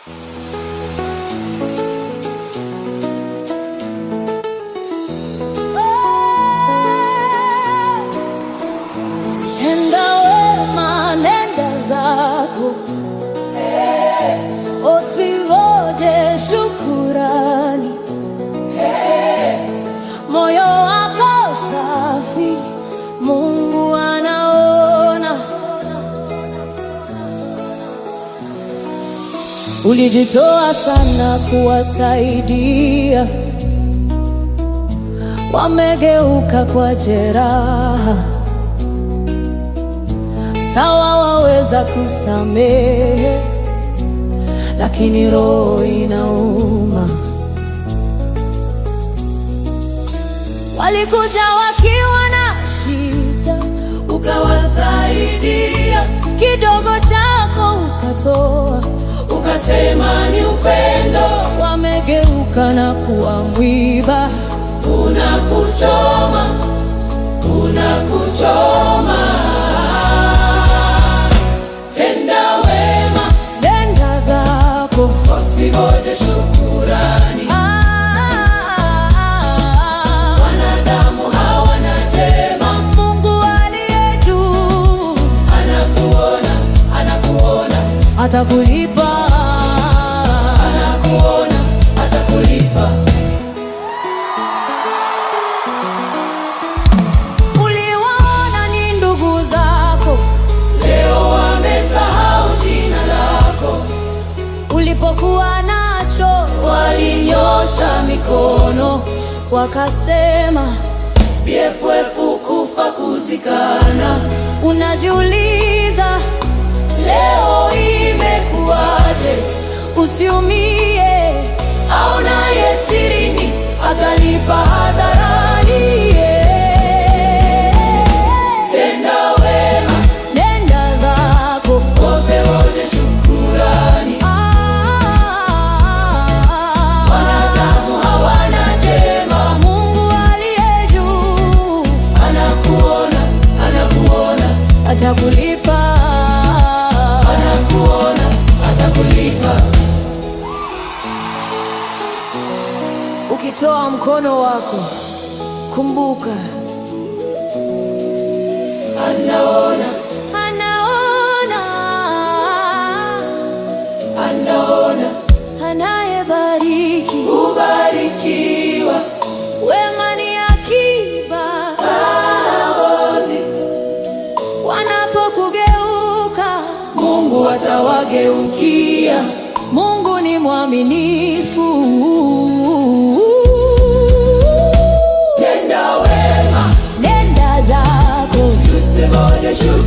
Tenda wema, nenda zako, usingoje shukurani. Moyo wako safi, Mungu anaona. Ulijitoa sana kuwasaidia, wamegeuka kwa jeraha. Sawa, waweza kusamehe, lakini roho inauma. Walikuja wakiwa na shida, ukawasaidia. Kidogo chako ukatoa, ukasema ni upendo. Wamegeuka na kuwa mwiba, unakuchoma, unakuchoma. Tenda wema, nenda zako, usingoje shukurani. Wanadamu hawana jema, Mungu aliye juu anakuona, anakuona, atakulipa. Anakuona, atakulipa. Uliwaona ni ndugu zako, leo wamesahau jina lako. Ulipokuwa nacho, walinyosha mikono, wakasema BFF kufa kuzikana. Unajiuliza leo imekuwaje? Usiumie, au naye sirini atalipa hadharani. Tenda wema, nenda zako, usingoje shukurani. Wanadamu hawana jema, Mungu aliye juu anakuona, anakuona, atakulipa. Anakuona, atakulipa. Ukitoa mkono wako, kumbuka anaona, anaona, anaona. Anayebariki ubarikiwa, wema ni akiba. Haozi, wanapokugeuka Mungu atawageukia. Mungu ni mwaminifu. Tenda wema, nenda zako, usingoje shukurani.